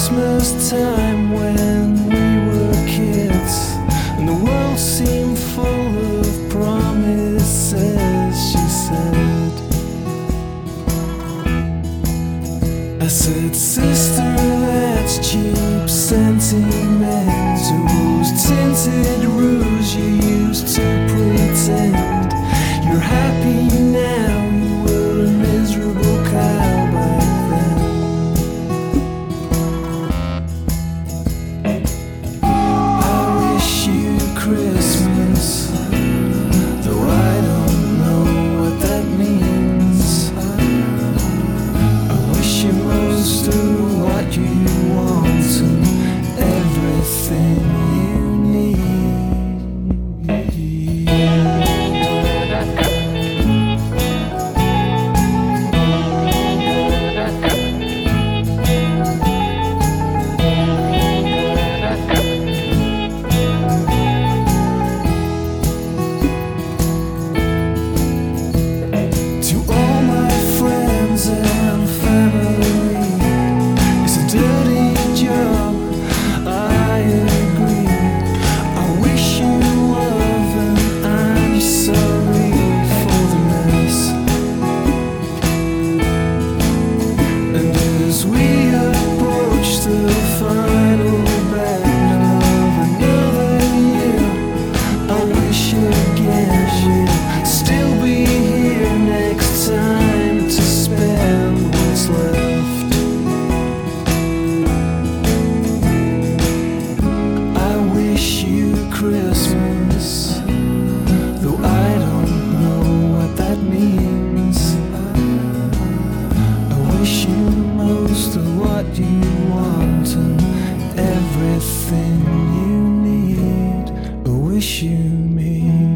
Christmas time when we were kids, and the world seemed full of promises, she said. I said, sister, that's cheap sentiment, rose-tinted rouge you used to pretend. You're happy now, you were a miserable cow back then. I wish you Christmas, though I don't know what that means. I wish you most of what you want and everything you need. Christmas, though I don't know what that means. I wish you most of what you want and everything you need. I wish you me.